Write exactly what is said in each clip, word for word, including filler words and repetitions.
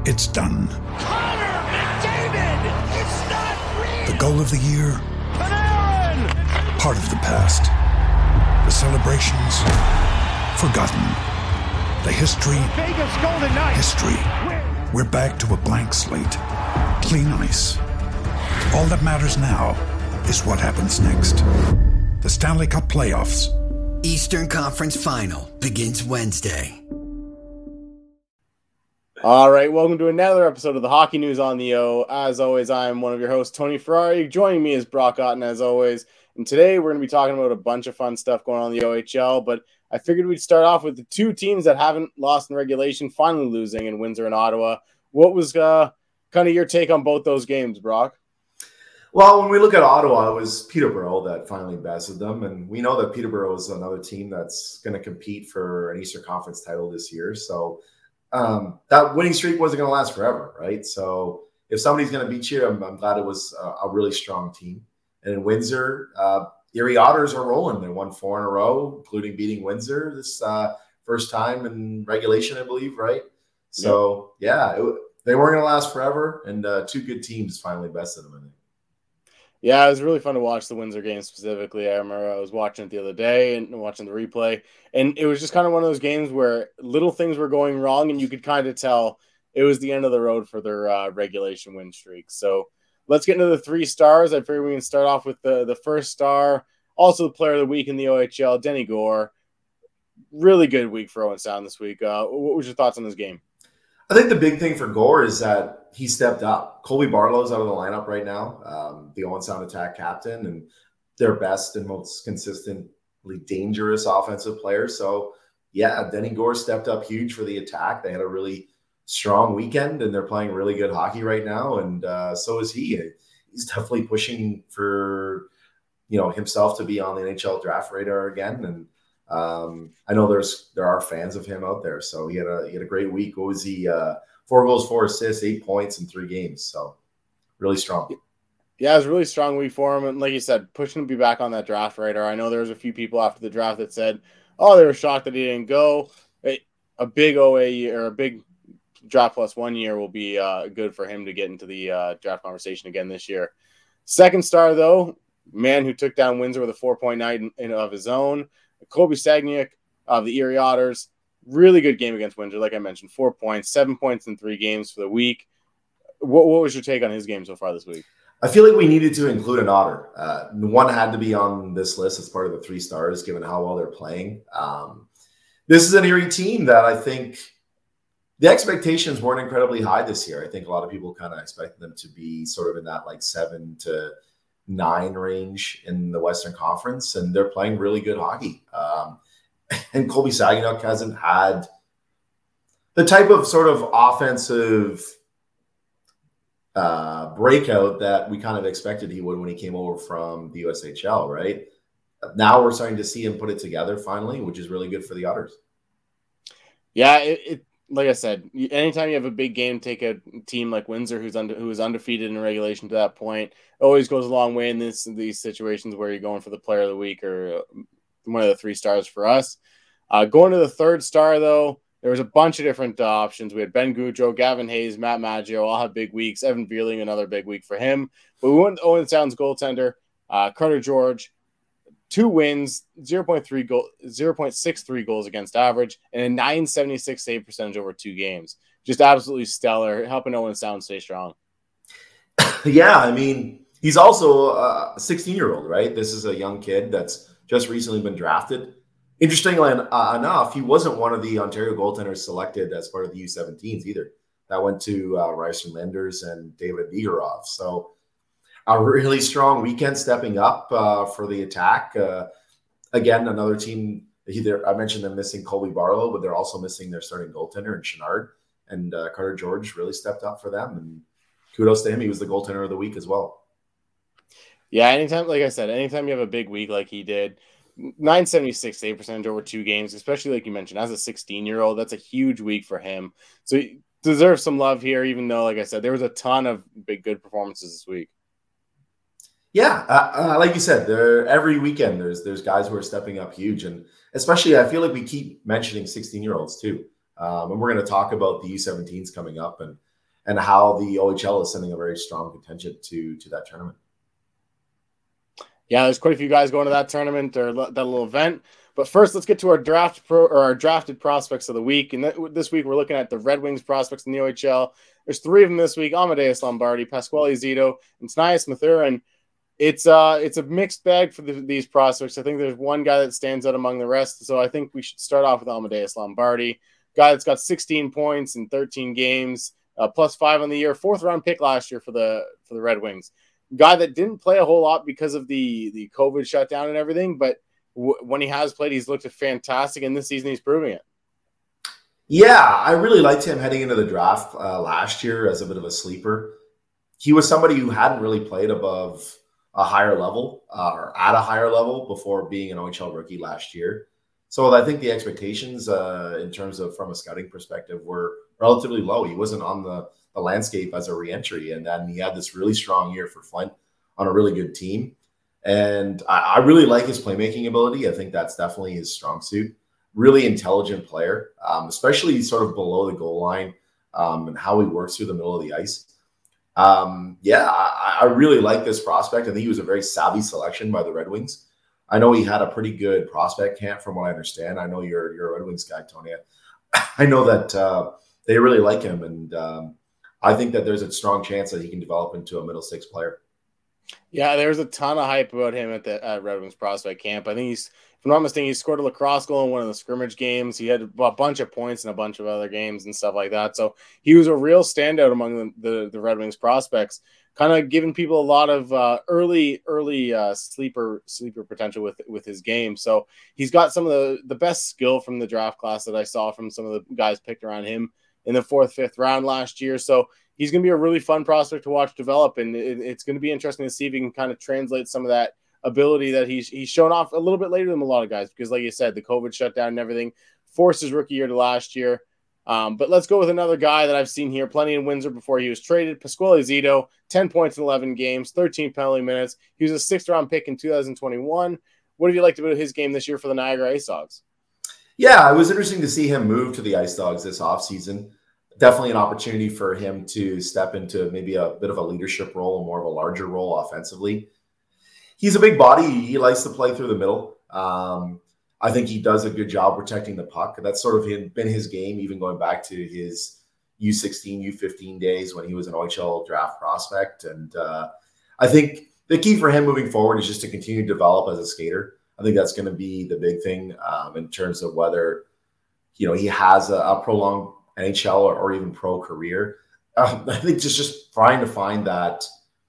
It's done. Connor McDavid! It's not real! The goal of the year? Panarin! Part of the past. The celebrations? Forgotten. The history? Vegas Golden Knights! History. We're back to a blank slate. Clean ice. All that matters now is what happens next. The Stanley Cup Playoffs. Eastern Conference Final begins Wednesday. All right, welcome to another episode of the Hockey News on the O. As always, I am one of your hosts, Tony Ferrari. Joining me is Brock Otten, as always. And today we're going to be talking about a bunch of fun stuff going on in the O H L, but I figured we'd start off with the two teams that haven't lost in regulation finally losing in Windsor and Ottawa. What was uh, kind of your take on both those games, Brock? Well, when we look at Ottawa, it was Peterborough that finally bested them, and we know that Peterborough is another team that's going to compete for an Eastern Conference title this year, so Um, that winning streak wasn't going to last forever, right? So if somebody's going to beat you, I'm, I'm glad it was a, a really strong team. And in Windsor, uh, Erie Otters are rolling. They won four in a row, including beating Windsor this uh, first time in regulation, I believe, right? So, yep. yeah, it, they weren't going to last forever, and uh, two good teams finally bested them, I think. Yeah, it was really fun to watch the Windsor game specifically. I remember I was watching it the other day and watching the replay, and it was just kind of one of those games where little things were going wrong, and you could kind of tell it was the end of the road for their uh, regulation win streak. So let's get into the three stars. I figure we can start off with the, the first star, also the player of the week in the O H L, Denny Gore. Really good week for Owen Sound this week. Uh, what was your thoughts on this game? I think the big thing for Gore is that he stepped up. Colby Barlow's out of the lineup right now, um, the Owen Sound attack captain, and their best and most consistently dangerous offensive player. So, yeah, Denny Gore stepped up huge for the attack. They had a really strong weekend, and they're playing really good hockey right now, and uh, so is he. He's definitely pushing for, you know, himself to be on the N H L draft radar again, and Um, I know there's there are fans of him out there, so he had a he had a great week. What was he? Uh, four goals, four assists, eight points in three games. So really strong. Yeah, it was a really strong week for him, and like you said, pushing to be back on that draft radar. I know there was a few people after the draft that said, "Oh, they were shocked that he didn't go." A, a big O A year or a big draft plus one year will be uh, good for him to get into the uh, draft conversation again this year. Second star though, man who took down Windsor with a four point nine in, in, of his own. Kobe Stagniak of the Erie Otters, really good game against Windsor. Like I mentioned, four points, seven points in three games for the week. What, what was your take on his game so far this week? I feel like we needed to include an Otter. Uh, one had to be on this list as part of the three stars, given how well they're playing. Um, this is an Erie team that I think the expectations weren't incredibly high this year. I think a lot of people kind of expected them to be sort of in that like seven to nine range in the Western Conference, and they're playing really good hockey. Um, and Colby Stagniak hasn't had the type of sort of offensive uh, breakout that we kind of expected he would when he came over from the U S H L, right? Now we're starting to see him put it together finally, which is really good for the Otters. Yeah, it, it like I said, anytime you have a big game, take a team like Windsor, who's under, who is undefeated in regulation to that point, it always goes a long way in this in these situations where you're going for the player of the week or one of the three stars for us. Uh, going to the third star, though, there was a bunch of different uh, options. We had Ben Goudreau, Gavin Hayes, Matt Maggio, all have big weeks. Evan Beerling, another big week for him. But we went Owen Sound's goaltender, uh, Carter George. Two wins, zero point three goal, zero point six three goals against average, and a nine seventy-six save percentage over two games. Just absolutely stellar, helping Owen Sound stay strong. Yeah, I mean, he's also a sixteen-year-old, right? This is a young kid that's just recently been drafted. Interestingly enough, he wasn't one of the Ontario goaltenders selected as part of the U seventeens either. That went to uh, Ryerson Linders and David Vigorov. So a really strong weekend stepping up uh, for the attack. Uh, again, another team, either I mentioned them missing Colby Barlow, but they're also missing their starting goaltender in Chenard. And uh, Carter George really stepped up for them. And kudos to him. He was the goaltender of the week as well. Yeah, anytime, like I said, anytime you have a big week like he did, nine seventy-six save percentage over two games, especially like you mentioned, as a sixteen-year-old, that's a huge week for him. So he deserves some love here, even though, like I said, there was a ton of big, good performances this week. Yeah, uh, uh, like you said, there every weekend there's there's guys who are stepping up huge, and especially I feel like we keep mentioning sixteen-year-olds too. Um, and we're going to talk about the U seventeens coming up, and and how the O H L is sending a very strong contingent to, to that tournament. Yeah, there's quite a few guys going to that tournament or that little event. But first, let's get to our draft pro or our drafted prospects of the week. And th- this week, we're looking at the Red Wings prospects in the O H L. There's three of them this week: Amadeus Lombardi, Pasquale Zito, and Tanias Mathurin. It's uh, it's a mixed bag for the, these prospects. I think there's one guy that stands out among the rest. So I think we should start off with Amadeus Lombardi, guy that's got sixteen points in thirteen games, uh, plus five on the year, fourth round pick last year for the for the Red Wings. Guy that didn't play a whole lot because of the the COVID shutdown and everything, but w- when he has played, he's looked fantastic, and this season he's proving it. Yeah, I really liked him heading into the draft uh, last year as a bit of a sleeper. He was somebody who hadn't really played above a higher level uh, or at a higher level before being an O H L rookie last year. So I think the expectations uh, in terms of from a scouting perspective were relatively low. He wasn't on the, the landscape as a reentry, and then he had this really strong year for Flint on a really good team. And I, I really like his playmaking ability. I think that's definitely his strong suit. Really intelligent player, um, especially sort of below the goal line um, and how he works through the middle of the ice. Um, yeah, I, I really like this prospect. I think he was a very savvy selection by the Red Wings. I know he had a pretty good prospect camp from what I understand. I know you're, you're a Red Wings guy, Tony. I know that uh, they really like him, and um, I think that there's a strong chance that he can develop into a middle six player. Yeah, there's a ton of hype about him at the uh, Red Wings prospect camp. I think he's, if I'm not mistaken, he scored a lacrosse goal in one of the scrimmage games. He had a bunch of points in a bunch of other games and stuff like that. So he was a real standout among the, the, the Red Wings prospects, kind of giving people a lot of uh, early, early uh, sleeper sleeper potential with with his game. So he's got some of the, the best skill from the draft class that I saw from some of the guys picked around him in the fourth, fifth round last year. So he's going to be a really fun prospect to watch develop, and it, it's going to be interesting to see if he can kind of translate some of that ability that he's he's shown off a little bit later than a lot of guys, because like you said, the COVID shutdown and everything forced his rookie year to last year. Um, but let's go with another guy that I've seen here plenty in Windsor before he was traded, Pasquale Zito, ten points in eleven games, thirteen penalty minutes. He was a sixth round pick in two thousand twenty-one. What have you liked about his game this year for the Niagara Ice Dogs? Yeah, it was interesting to see him move to the Ice Dogs this offseason. Definitely an opportunity for him to step into maybe a bit of a leadership role and more of a larger role offensively. He's a big body. He likes to play through the middle. Um, I think he does a good job protecting the puck. That's sort of been his game, even going back to his U sixteen, U fifteen days when he was an O H L draft prospect. And uh, I think the key for him moving forward is just to continue to develop as a skater. I think that's going to be the big thing um, in terms of whether, you know, he has a, a prolonged N H L or, or even pro career. Um, I think just, just trying to find that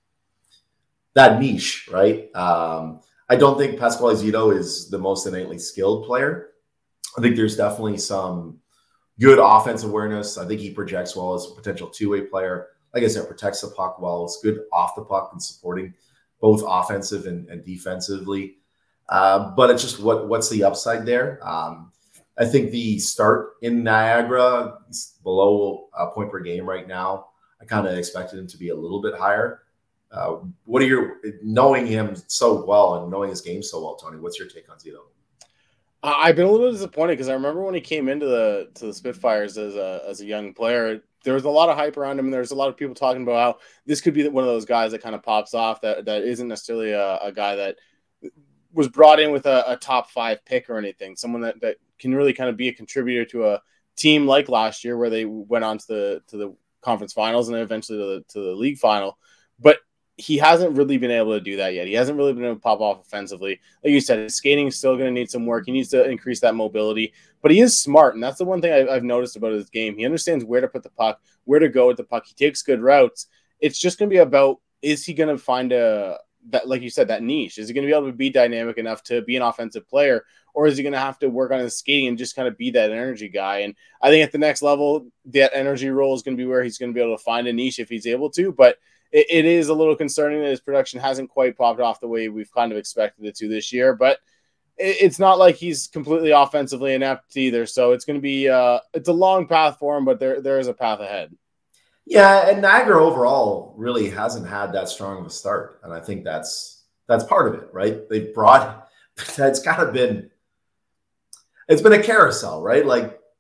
that niche, right? Um, I don't think Pasquale Zito is the most innately skilled player. I think there's definitely some good offensive awareness. I think he projects well as a potential two-way player. Like I said, protects the puck well. It's good off the puck and supporting both offensive and, and defensively. Uh, but it's just what what's the upside there? Um, I think the start in Niagara is below a point per game right now. I kind of expected him to be a little bit higher. Uh, what are your, knowing him so well and knowing his game so well, Tony, what's your take on Zito? I've been a little disappointed because I remember when he came into the to the Spitfires as a as a young player, there was a lot of hype around him, and there's a lot of people talking about how this could be one of those guys that kind of pops off that, that isn't necessarily a, a guy that was brought in with a, a top five pick or anything, someone that, that can really kind of be a contributor to a team like last year where they went on to the to the conference finals and then eventually to the, to the league final. But he hasn't really been able to do that yet. He hasn't really been able to pop off offensively. Like you said, his skating is still going to need some work. He needs to increase that mobility, but he is smart. And that's the one thing I've, I've noticed about his game. He understands where to put the puck, where to go with the puck. He takes good routes. It's just going to be about, is he going to find a, that, like you said, that niche? Is he going to be able to be dynamic enough to be an offensive player, or is he going to have to work on his skating and just kind of be that energy guy? And I think at the next level, that energy role is going to be where he's going to be able to find a niche if he's able to. But it, it is a little concerning that his production hasn't quite popped off the way we've kind of expected it to this year. But it, it's not like he's completely offensively inept either. So it's going to be uh, it's a long path for him, but there there is a path ahead. Yeah, and Niagara overall really hasn't had that strong of a start, and I think that's that's part of it, right? They've brought it's kind of been it's been a carousel, right? Like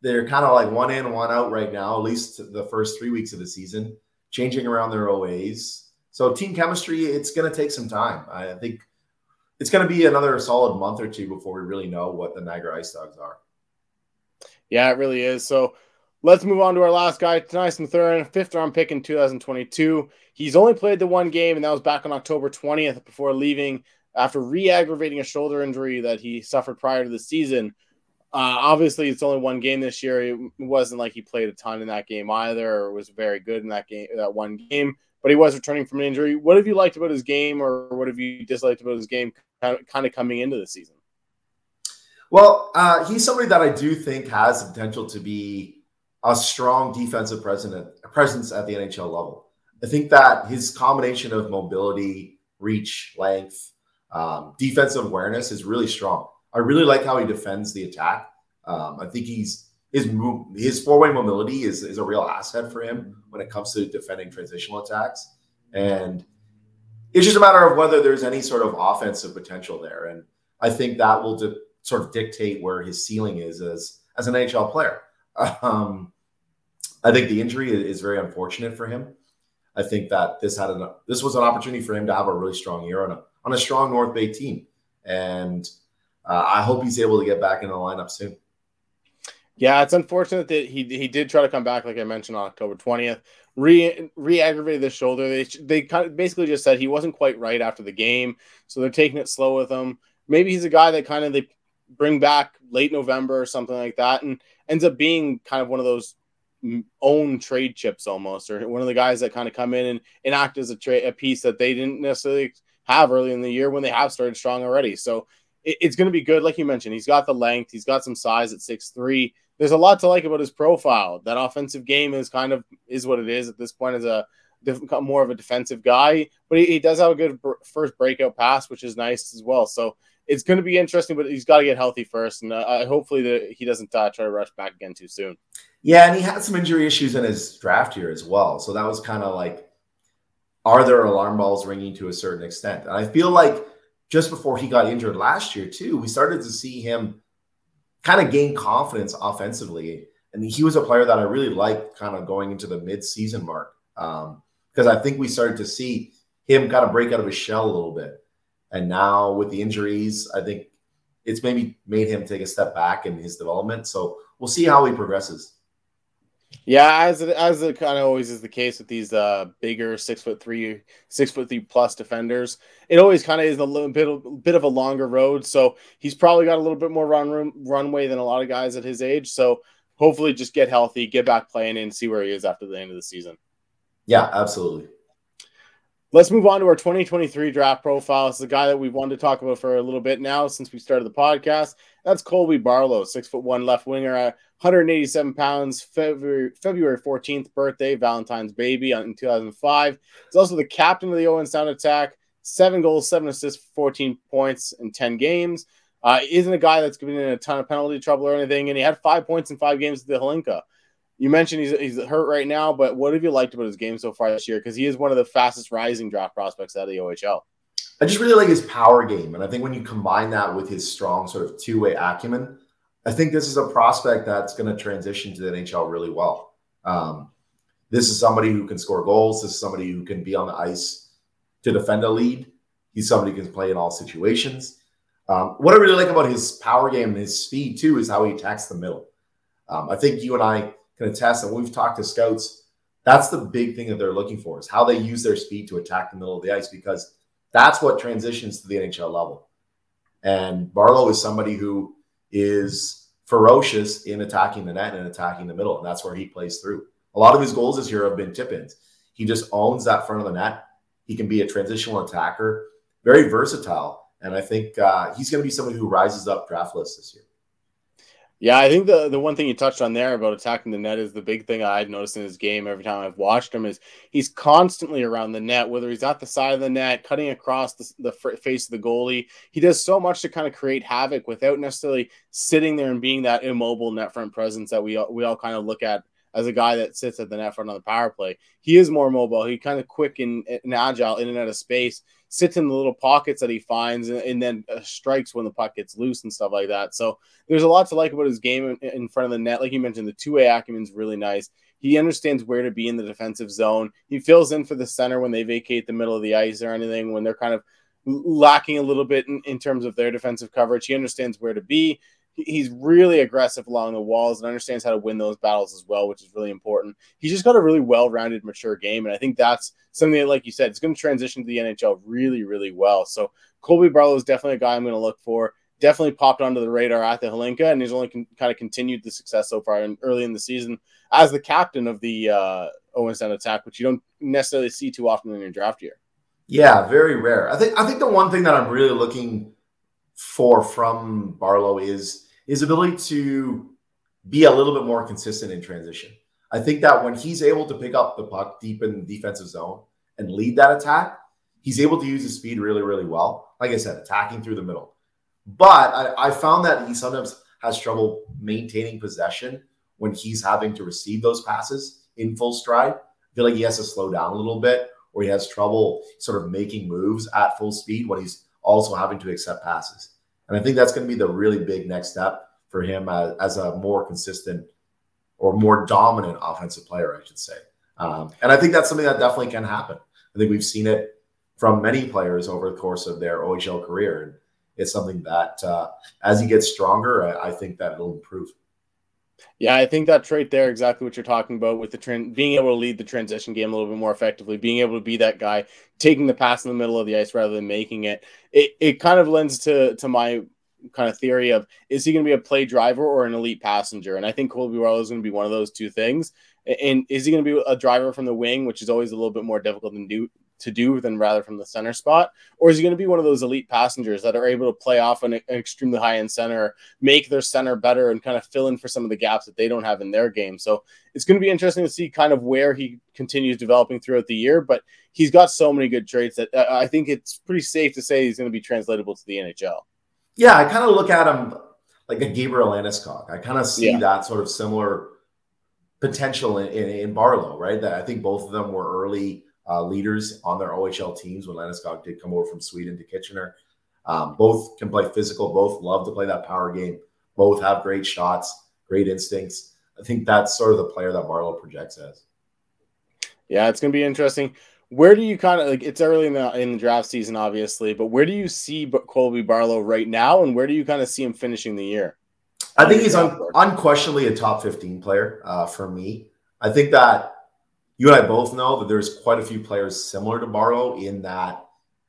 they're kind of like one in, one out right now, at least the first three weeks of the season, changing around their O As. So team chemistry, it's going to take some time. I think it's going to be another solid month or two before we really know what the Niagara Ice Dogs are. Yeah, it really is. So let's move on to our last guy, Tyson Mathurin, fifth round pick in two thousand twenty-two. He's only played the one game, and that was back on October twentieth before leaving after re-aggravating a shoulder injury that he suffered prior to the season. Uh, obviously, it's only one game this year. It wasn't like he played a ton in that game either, or was very good in that game, that one game. But he was returning from an injury. What have you liked about his game, or what have you disliked about his game kind of, kind of coming into the season? Well, uh, he's somebody that I do think has the potential to be a strong defensive president, presence at the N H L level. I think that his combination of mobility, reach, length, um, defensive awareness is really strong. I really like how he defends the attack. Um, I think he's his move, his four-way mobility is, is a real asset for him when it comes to defending transitional attacks. And it's just a matter of whether there's any sort of offensive potential there. And I think that will di- sort of dictate where his ceiling is as, as an N H L player. Um, I think the injury is very unfortunate for him. I think that this had an, this was an opportunity for him to have a really strong year on a, on a strong North Bay team. And uh, I hope he's able to get back in the lineup soon. Yeah, it's unfortunate that he he did try to come back, like I mentioned, on October twentieth. Re re-aggravated the shoulder. They they kind of basically just said he wasn't quite right after the game, so they're taking it slow with him. Maybe he's a guy that kind of they bring back late November or something like that, and ends up being kind of one of those own trade chips almost, or one of the guys that kind of come in and, and act as a, tra- a piece that they didn't necessarily have early in the year when they have started strong already. So it, it's going to be good. Like you mentioned, he's got the length. He's got some size at six three. There's a lot to like about his profile. That offensive game is kind of is what it is at this point as a more of a defensive guy, but he, he does have a good first breakout pass, which is nice as well. So it's going to be interesting, but he's got to get healthy first. And uh, hopefully that he doesn't uh, try to rush back again too soon. Yeah. And he had some injury issues in his draft year as well. So that was kind of like, are there alarm balls ringing to a certain extent? And I feel like just before he got injured last year too, we started to see him kind of gain confidence offensively. And he was a player that I really liked kind of going into the mid-season mark um, because I think we started to see him kind of break out of his shell a little bit. And now with the injuries, I think it's maybe made him take a step back in his development. So we'll see how he progresses. Yeah, as it, as it kind of always is the case with these uh, bigger six foot three, six foot three plus defenders, it always kind of is a little bit, a bit of a longer road. So he's probably got a little bit more run room, runway than a lot of guys at his age. So hopefully, just get healthy, get back playing, and see where he is after the end of the season. Yeah, absolutely. Let's move on to our twenty twenty-three draft profile. It's the guy that we've wanted to talk about for a little bit now since we started the podcast. That's Colby Barlow, six foot one left winger at one hundred eighty-seven pounds, February, February fourteenth birthday, Valentine's baby in two thousand five. He's also the captain of the Owen Sound Attack, seven goals, seven assists, fourteen points in ten games. Uh, isn't a guy that's given in a ton of penalty trouble or anything, and he had five points in five games at the Hlinka. You mentioned he's he's hurt right now, but what have you liked about his game so far this year? Because he is one of the fastest rising draft prospects out of the O H L. I just really like his power game. And I think when you combine that with his strong sort of two-way acumen, I think this is a prospect that's going to transition to the N H L really well. Um, this is somebody who can score goals. This is somebody who can be on the ice to defend a lead. He's somebody who can play in all situations. Um, what I really like about his power game and his speed, too, is how he attacks the middle. Um, I think you and I can attest that when we've talked to scouts, that's the big thing that they're looking for is how they use their speed to attack the middle of the ice, because that's what transitions to the N H L level. And Barlow is somebody who is ferocious in attacking the net and attacking the middle, and that's where he plays through. A lot of his goals this year have been tip-ins. He just owns that front of the net. He can be a transitional attacker, very versatile, and I think uh, he's going to be somebody who rises up draft lists this year. Yeah, I think the, the one thing you touched on there about attacking the net is the big thing I'd noticed in his game every time I've watched him is he's constantly around the net, whether he's at the side of the net, cutting across the, the face of the goalie. He does so much to kind of create havoc without necessarily sitting there and being that immobile net front presence that we all, we all kind of look at as a guy that sits at the net front on the power play. He is more mobile. He kind of quick and, and agile in and out of space, sits in the little pockets that he finds, and, and then uh, strikes when the puck gets loose and stuff like that. So there's a lot to like about his game in, in front of the net. Like you mentioned, the two-way acumen's really nice. He understands where to be in the defensive zone. He fills in for the center when they vacate the middle of the ice or anything, when they're kind of lacking a little bit in, in terms of their defensive coverage. He understands where to be. He's really aggressive along the walls and understands how to win those battles as well, which is really important. He's just got a really well-rounded, mature game, and I think that's something that, like you said, it's going to transition to the N H L really, really well. So Colby Barlow is definitely a guy I'm going to look for. Definitely popped onto the radar at the Hlinka, and he's only con- kind of continued the success so far in, early in the season as the captain of the uh, Owen Sound Attack, which you don't necessarily see too often in your draft year. Yeah, very rare. I think I think the one thing that I'm really looking for from Barlow is his ability to be a little bit more consistent in transition. I think that when he's able to pick up the puck deep in the defensive zone and lead that attack, he's able to use his speed really, really well. Like I said, attacking through the middle. But I, I found that he sometimes has trouble maintaining possession when he's having to receive those passes in full stride. I feel like he has to slow down a little bit, or he has trouble sort of making moves at full speed when he's also having to accept passes. And I think that's going to be the really big next step for him as, as a more consistent or more dominant offensive player, I should say. Um, and I think that's something that definitely can happen. I think we've seen it from many players over the course of their O H L career. And it's something that uh, as he gets stronger, I, I think that it'll improve. Yeah, I think that trait there, exactly what you're talking about with the trend, being able to lead the transition game a little bit more effectively, being able to be that guy taking the pass in the middle of the ice rather than making it. It it kind of lends to to my kind of theory of, is he going to be a play driver or an elite passenger? And I think Colby Barlow is going to be one of those two things. And is he going to be a driver from the wing, which is always a little bit more difficult than do to do than rather from the center spot? Or is he going to be one of those elite passengers that are able to play off an, an extremely high-end center, make their center better, and kind of fill in for some of the gaps that they don't have in their game? So it's going to be interesting to see kind of where he continues developing throughout the year, but he's got so many good traits that uh, I think it's pretty safe to say he's going to be translatable to the N H L. Yeah, I kind of look at him like a Gabriel Landeskog. I kind of see yeah. that sort of similar potential in, in, in Barlow, right? That I think both of them were early uh, leaders on their O H L teams when Landeskog did come over from Sweden to Kitchener. Um, both can play physical. Both love to play that power game. Both have great shots, great instincts. I think that's sort of the player that Barlow projects as. Yeah, it's going to be interesting. Where do you kind of, like, it's early in the in the draft season, obviously, but where do you see Colby Barlow right now, and where do you kind of see him finishing the year? I think he's un- unquestionably a top fifteen player uh, for me. I think that you and I both know that there's quite a few players similar to Barlow in that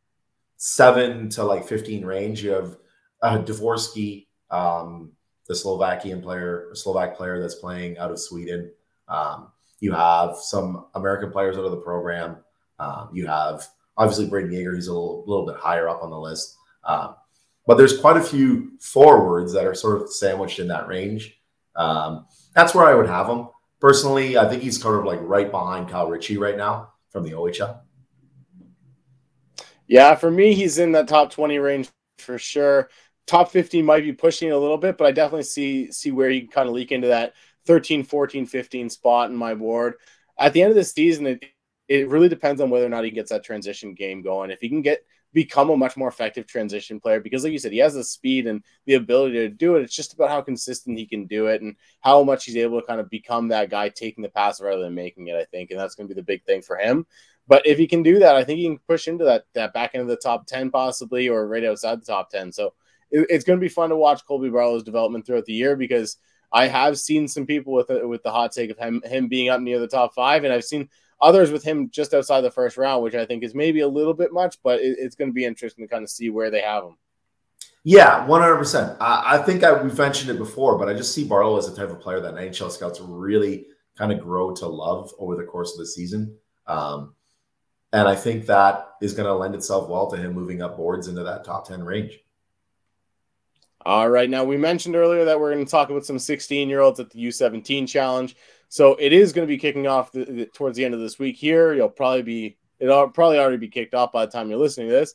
seven to like fifteen range. You have uh, Dvorsky, um, the Slovakian player, Slovak player that's playing out of Sweden. Um, you have some American players out of the program. Um, you have obviously Braden Yeager, he's a little, little bit higher up on the list. Um, but there's quite a few forwards that are sort of sandwiched in that range. Um, that's where I would have him. Personally, I think he's sort of like right behind Kyle Ritchie right now from the O H L. Yeah, for me, he's in that top twenty range for sure. Top fifteen might be pushing it a little bit, but I definitely see see where he can kind of leak into that thirteen, fourteen, fifteen spot in my board. At the end of the season, it It really depends on whether or not he gets that transition game going. If he can get become a much more effective transition player, because like you said, he has the speed and the ability to do it. It's just about how consistent he can do it and how much he's able to kind of become that guy taking the pass rather than making it, I think. And that's going to be the big thing for him. But if he can do that, I think he can push into that, that back end of the top ten possibly, or right outside the top ten. So it, it's going to be fun to watch Colby Barlow's development throughout the year, because I have seen some people with with the hot take of him, him being up near the top five, and I've seen others with him just outside the first round, which I think is maybe a little bit much, but it, it's going to be interesting to kind of see where they have him. Yeah, one hundred percent. I, I think I, we've mentioned it before, but I just see Barlow as the type of player that N H L scouts really kind of grow to love over the course of the season. Um, and I think that is going to lend itself well to him moving up boards into that top ten range. All right. Now, we mentioned earlier that we're going to talk about some sixteen-year-olds at the U seventeen Challenge. So it is going to be kicking off the, the, towards the end of this week here. You'll probably be, it'll probably already be kicked off by the time you're listening to this.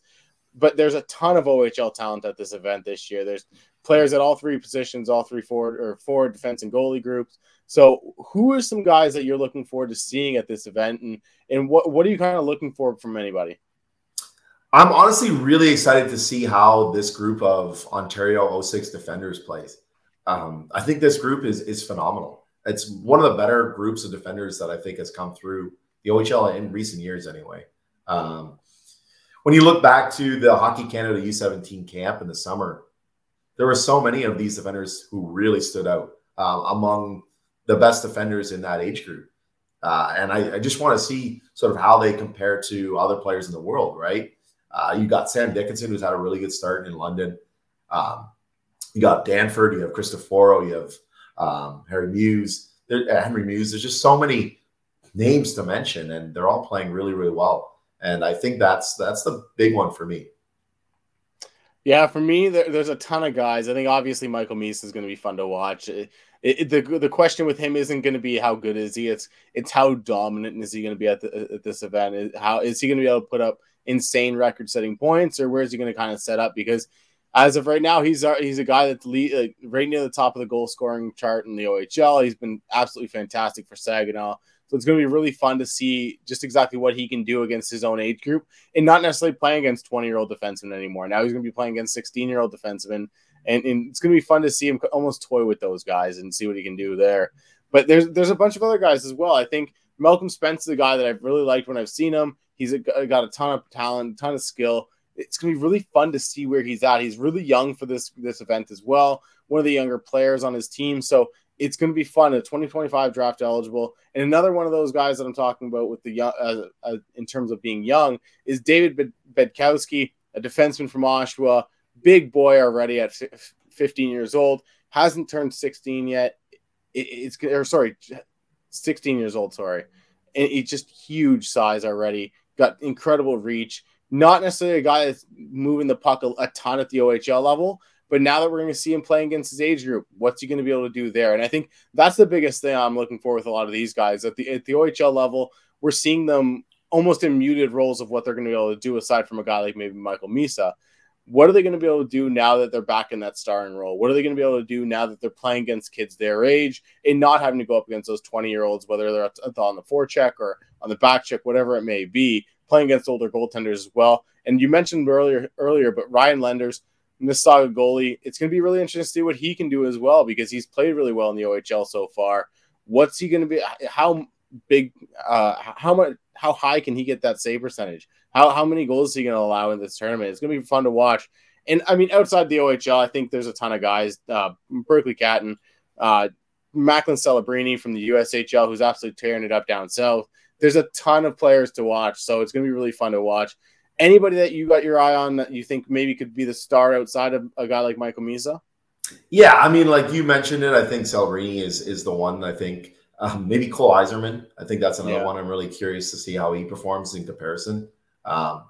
but there's a ton of O H L talent at this event this year. There's players at all three positions, all three forward or forward, defense, and goalie groups. So who are some guys that you're looking forward to seeing at this event, and and what what are you kind of looking for from anybody? I'm honestly really excited to see how this group of Ontario oh six defenders plays. Um, I think this group is is phenomenal. It's one of the better groups of defenders that I think has come through the O H L in recent years anyway. Um, when you look back to the Hockey Canada U seventeen camp in the summer, there were so many of these defenders who really stood out um, among the best defenders in that age group. Uh, and I, I just want to see sort of how they compare to other players in the world, right? Uh, you got Sam Dickinson, who's had a really good start in London. Um, you got Danford, you have Cristoforo, you have um, Harry Muse, there, uh, Henry Muse. There's just so many names to mention, and they're all playing really, really well. And I think that's that's the big one for me. Yeah, for me, there, there's a ton of guys. I think obviously Michael Mies is going to be fun to watch. It, it, the the question with him isn't going to be how good is he. It's it's how dominant is he going to be at, the, at this event? How is he going to be able to put up insane record-setting points, or where is he going to kind of set up? Because as of right now, he's he's a guy that's lead, like, right near the top of the goal-scoring chart in the O H L. He's been absolutely fantastic for Saginaw. So it's going to be really fun to see just exactly what he can do against his own age group and not necessarily playing against twenty-year-old defensemen anymore. Now he's going to be playing against sixteen-year-old defensemen, and, and it's going to be fun to see him almost toy with those guys and see what he can do there. But there's there's a bunch of other guys as well. I think Malcolm Spence is a guy that I've really liked when I've seen him. He's a, got a ton of talent, a ton of skill. It's going to be really fun to see where he's at. He's really young for this, this event as well, one of the younger players on his team. So it's going to be fun. A twenty twenty-five draft eligible. And another one of those guys that I'm talking about with the young, uh, uh, in terms of being young, is David Bedkowski, a defenseman from Oshawa, big boy already at fifteen years old, hasn't turned sixteen yet. It, it's or sorry, sixteen years old. Sorry, and it's just huge size already. Got incredible reach. Not necessarily a guy that's moving the puck a, a ton at the O H L level. But now that we're going to see him playing against his age group, what's he going to be able to do there? And I think that's the biggest thing I'm looking for with a lot of these guys. At the at the O H L level, we're seeing them almost in muted roles of what they're going to be able to do, aside from a guy like maybe Michael Misa. What are they going to be able to do now that they're back in that starring role? What are they going to be able to do now that they're playing against kids their age and not having to go up against those twenty-year-olds, whether they're on the forecheck or on the back check, whatever it may be, playing against older goaltenders as well. And you mentioned earlier, earlier, but Ryan Lenders, Mississauga goalie, it's going to be really interesting to see what he can do as well, because he's played really well in the O H L so far. What's he going to be? How big? Uh, how much? How high can he get that save percentage? How how many goals is he going to allow in this tournament? It's going to be fun to watch. And I mean, outside the O H L, I think there's a ton of guys. Uh, Berkeley Catton, uh, Macklin Celebrini from the U S H L, who's absolutely tearing it up down south. There's a ton of players to watch, so it's going to be really fun to watch. Anybody that you got your eye on that you think maybe could be the star outside of a guy like Michael Misa? Yeah, I mean, like you mentioned it, I think Celebrini is is the one. I think um, maybe Cole Eiserman. I think that's another yeah. one. I'm really curious to see how he performs in comparison. Um,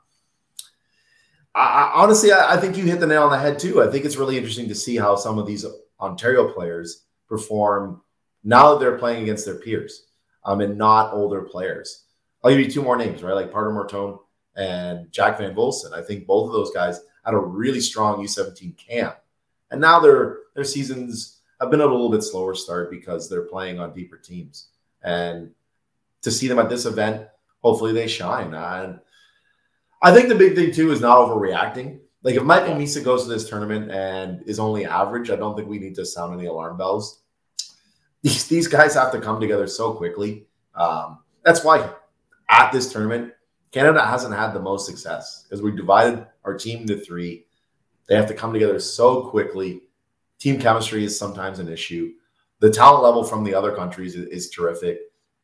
I, I, honestly, I, I think you hit the nail on the head too. I think it's really interesting to see how some of these Ontario players perform now that they're playing against their peers um, and not older players. I'll give you two more names, right? Like Pardo Mortone and Jack Van Volsen. I think both of those guys had a really strong U seventeen camp. And now their their seasons have been a little bit slower start because they're playing on deeper teams. And to see them at this event, hopefully they shine. And I think the big thing, too, is not overreacting. Like, if Michael Misa goes to this tournament and is only average, I don't think we need to sound any alarm bells. These, these guys have to come together so quickly. Um, that's why at this tournament, Canada hasn't had the most success, because we divided our team into three. They have to come together so quickly. Team chemistry is sometimes an issue. The talent level from the other countries is, is terrific.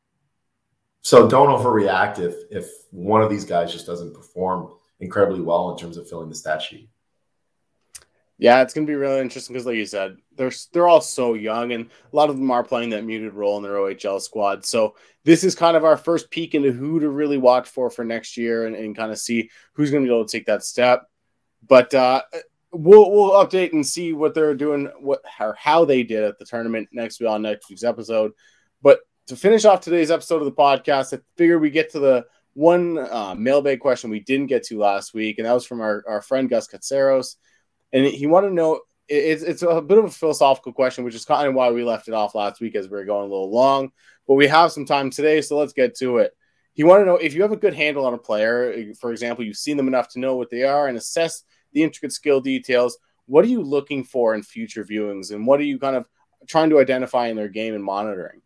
So don't overreact if if one of these guys just doesn't perform incredibly well in terms of filling the stat sheet. Yeah, it's going to be really interesting because, like you said, they're they're all so young, and a lot of them are playing that muted role in their O H L squad. So this is kind of our first peek into who to really watch for for next year, and, and kind of see who's going to be able to take that step. But uh, we'll we'll update and see what they're doing, what or how they did at the tournament next week on next week's episode. But to finish off today's episode of the podcast, I figured we get to the one uh, mailbag question we didn't get to last week, and that was from our, our friend Gus Katseros. And he wanted to know, it's, it's a bit of a philosophical question, which is kind of why we left it off last week as we were going a little long. But we have some time today, so let's get to it. He wanted to know if you have a good handle on a player, for example, you've seen them enough to know what they are and assess the intricate skill details. What are you looking for in future viewings, and what are you kind of trying to identify in their game and monitoring?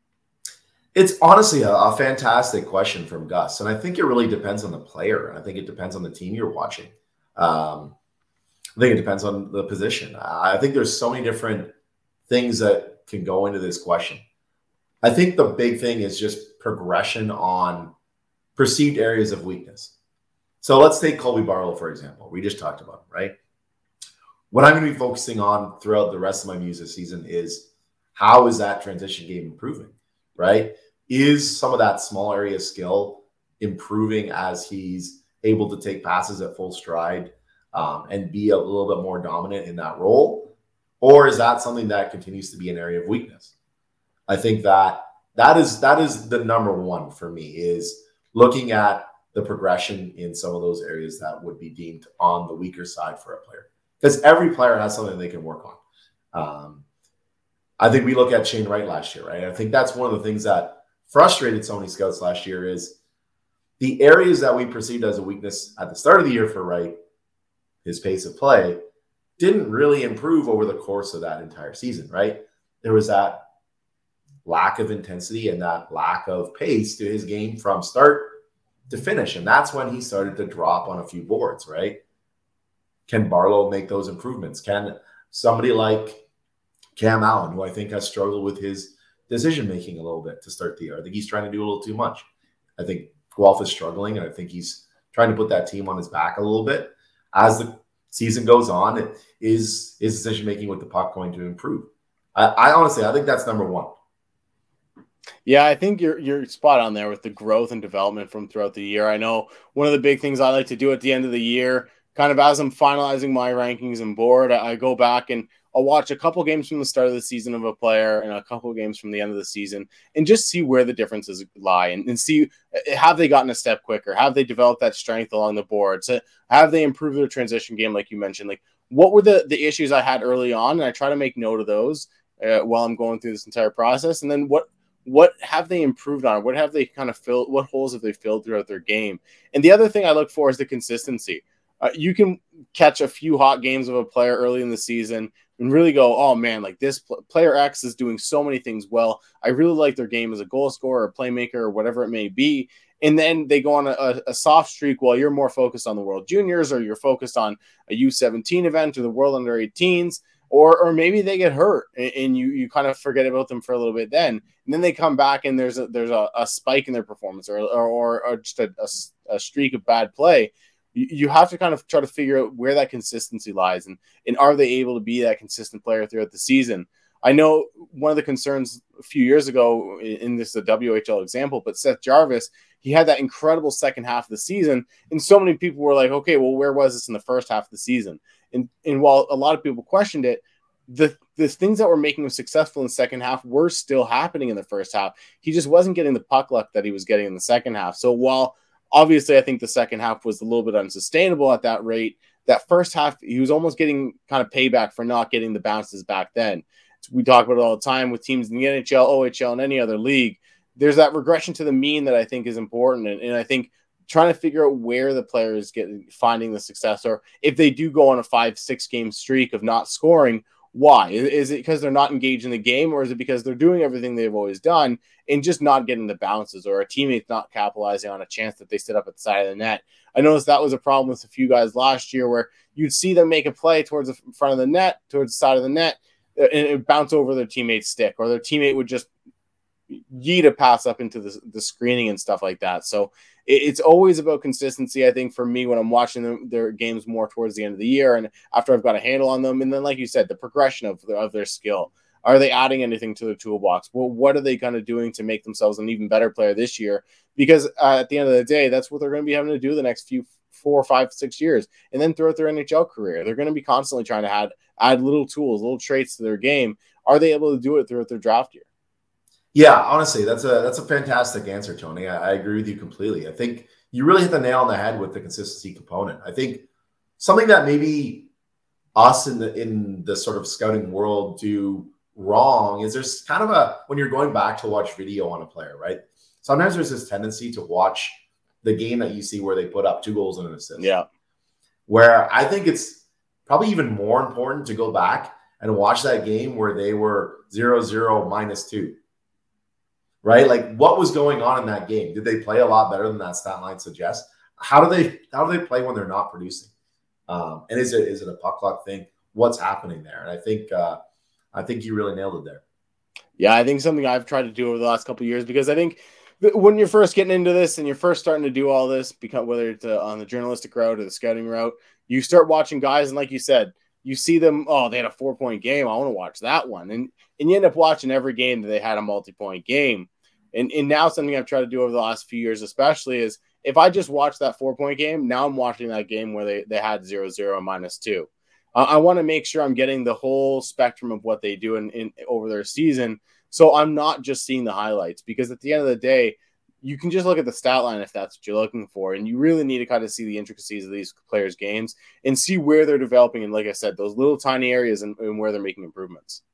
It's honestly a, a fantastic question from Gus, and I think it really depends on the player, and I think it depends on the team you're watching. Um, I think it depends on the position. I think there's so many different things that can go into this question. I think the big thing is just progression on perceived areas of weakness. So let's take Colby Barlow, for example. We just talked about him, right? What I'm going to be focusing on throughout the rest of my Muse this season is how is that transition game improving, right? Is some of that small area skill improving as he's able to take passes at full stride um, and be a little bit more dominant in that role? Or is that something that continues to be an area of weakness? I think that that is that is the number one for me, is looking at the progression in some of those areas that would be deemed on the weaker side for a player. Because every player has something they can work on. Um, I think we look at Shane Wright last year, right? I think that's one of the things that frustrated so many scouts last year is the areas that we perceived as a weakness at the start of the year for Wright, his pace of play, didn't really improve over the course of that entire season, right? There was that lack of intensity and that lack of pace to his game from start to finish. And that's when he started to drop on a few boards, right? Can Barlow make those improvements? Can somebody like Cam Allen, who I think has struggled with his decision-making a little bit to start the year, I think he's trying to do a little too much. I think Guelph is struggling, and I think he's trying to put that team on his back a little bit. As the season goes on, it is his decision-making with the puck going to improve? I, I honestly, I think that's number one. Yeah, I think you're you're spot on there with the growth and development from throughout the year. I know one of the big things I like to do at the end of the year, kind of as I'm finalizing my rankings and board, I go back and I'll watch a couple games from the start of the season of a player and a couple games from the end of the season and just see where the differences lie and, and see, have they gotten a step quicker? Have they developed that strength along the board? So have they improved their transition game, like you mentioned? Like, what were the, the issues I had early on? And I try to make note of those uh, while I'm going through this entire process. And then what What have they improved on? What have they kind of filled? What holes have they filled throughout their game? And the other thing I look for is the consistency. Uh, you can catch a few hot games of a player early in the season and really go, oh man, like this pl- player X is doing so many things well. I really like their game as a goal scorer or playmaker or whatever it may be. And then they go on a, a soft streak while you're more focused on the World Juniors, or you're focused on a U seventeen event or the World Under eighteens. Or or maybe they get hurt and you you kind of forget about them for a little bit then. And then they come back and there's a there's a, a spike in their performance or or, or just a, a, a streak of bad play. You, you have to kind of try to figure out where that consistency lies and, and are they able to be that consistent player throughout the season. I know one of the concerns a few years ago in this is a W H L example, but Seth Jarvis, he had that incredible second half of the season. And so many people were like, okay, well, where was this in the first half of the season? And, and while a lot of people questioned it, the, the things that were making him successful in the second half were still happening in the first half. He just wasn't getting the puck luck that he was getting in the second half. So while obviously I think the second half was a little bit unsustainable at that rate, that first half, he was almost getting kind of payback for not getting the bounces back then. We talk about it all the time with teams in the N H L, O H L, and any other league. There's that regression to the mean that I think is important. And, and I think trying to figure out where the player is getting, finding the success, or if they do go on a five, six game streak of not scoring, why? Is it because they're not engaged in the game, or is it because they're doing everything they've always done and just not getting the bounces, or a teammate's not capitalizing on a chance that they sit up at the side of the net? I noticed that was a problem with a few guys last year where you'd see them make a play towards the front of the net, towards the side of the net, and it would bounce over their teammate's stick, or their teammate would just yeet a pass up into the, the screening and stuff like that. So it, it's always about consistency, I think, for me when I'm watching them, their games more towards the end of the year and after I've got a handle on them. And then, like you said, the progression of, the, of their skill. Are they adding anything to their toolbox? Well, what are they kind of doing to make themselves an even better player this year? Because uh, at the end of the day, that's what they're going to be having to do the next few four, five, six years. And then throughout their N H L career, they're going to be constantly trying to add, add little tools, little traits to their game. Are they able to do it throughout their draft year? Yeah, honestly, that's a that's a fantastic answer, Tony. I, I agree with you completely. I think you really hit the nail on the head with the consistency component. I think something that maybe us in the in the sort of scouting world do wrong is there's kind of a when you're going back to watch video on a player, right? Sometimes there's this tendency to watch the game that you see where they put up two goals and an assist. Yeah. Where I think it's probably even more important to go back and watch that game where they were zero zero minus two. Right? Like what was going on in that game? Did they play a lot better than that stat line suggests? How do they how do they play when they're not producing? Um, and is it is it a puck luck thing? What's happening there? And I think uh, I think you really nailed it there. Yeah, I think something I've tried to do over the last couple of years, because I think when you're first getting into this and you're first starting to do all this, because whether it's uh, on the journalistic route or the scouting route, you start watching guys, and like you said, you see them, oh, they had a four-point game, I want to watch that one. And and you end up watching every game that they had a multi-point game. And, and now something I've tried to do over the last few years especially is if I just watch that four-point game, now I'm watching that game where they, they had zero zero minus two. Uh, I want to make sure I'm getting the whole spectrum of what they do in, in over their season, so I'm not just seeing the highlights, because at the end of the day, you can just look at the stat line if that's what you're looking for, and you really need to kind of see the intricacies of these players' games and see where they're developing, and like I said, those little tiny areas and, and where they're making improvements.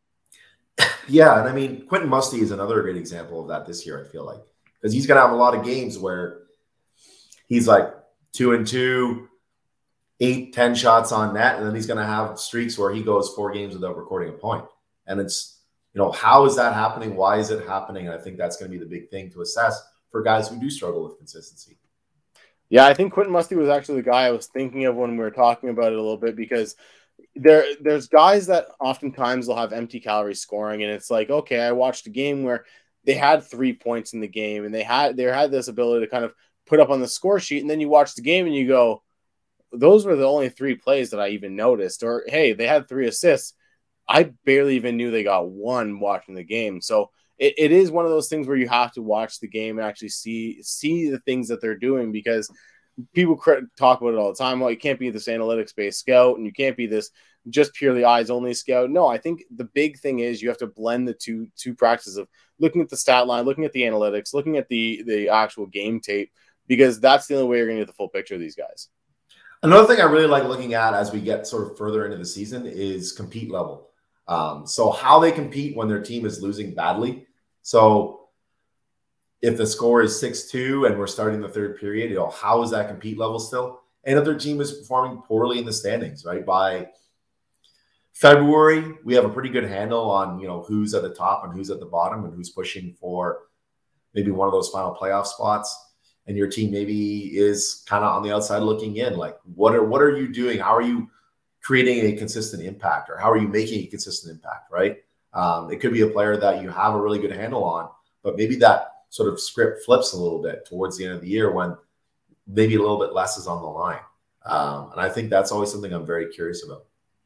Yeah, and I mean, Quentin Musty is another great example of that this year, I feel like, because he's going to have a lot of games where he's like two and two, eight, ten shots on net, and then he's going to have streaks where he goes four games without recording a point. And it's, you know, how is that happening? Why is it happening? And I think that's going to be the big thing to assess for guys who do struggle with consistency. Yeah, I think Quentin Musty was actually the guy I was thinking of when we were talking about it a little bit, because There, there's guys that oftentimes will have empty calorie scoring, and it's like, okay, I watched a game where they had three points in the game, and they had they had this ability to kind of put up on the score sheet, and then you watch the game and you go, those were the only three plays that I even noticed. Or, hey, they had three assists. I barely even knew they got one watching the game. So it, it is one of those things where you have to watch the game and actually see see the things that they're doing, because people talk about it all the time. Well, you can't be this analytics-based scout, and you can't be this just purely eyes-only scout. No, I think the big thing is you have to blend the two two practices of looking at the stat line, looking at the analytics, looking at the the actual game tape, because that's the only way you're going to get the full picture of these guys. Another thing I really like looking at as we get sort of further into the season is compete level. Um, so how they compete when their team is losing badly. So if the score is six two and we're starting the third period, you know, how is that compete level still? And if their team is performing poorly in the standings, right? By February, we have a pretty good handle on, you know, who's at the top and who's at the bottom and who's pushing for maybe one of those final playoff spots. And your team maybe is kind of on the outside looking in. Like, what are what are you doing? How are you creating a consistent impact, or how are you making a consistent impact, right? Um, it could be a player that you have a really good handle on, but maybe that sort of script flips a little bit towards the end of the year when maybe a little bit less is on the line. Um, and I think that's always something I'm very curious about.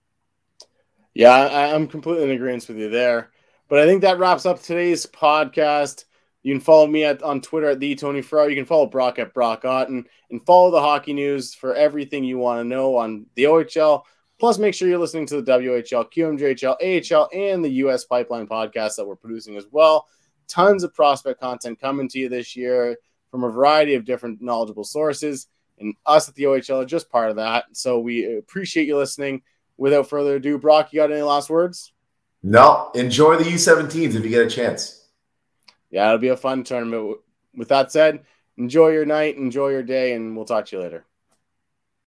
Yeah, I, I'm completely in agreement with you there. But I think that wraps up today's podcast. You can follow me at, on Twitter at the Tony Farrar. You can follow Brock at Brock Otten, and follow the hockey news for everything you want to know on the O H L. Plus, make sure you're listening to the W H L, Q M J H L, A H L, and the U S Pipeline podcast that we're producing as well. Tons of prospect content coming to you this year from a variety of different knowledgeable sources, and us at the O H L are just part of that. So we appreciate you listening. Without further ado, Brock, you got any last words? No. Enjoy the U seventeens if you get a chance. Yeah, it'll be a fun tournament. With that said, enjoy your night, enjoy your day, and we'll talk to you later.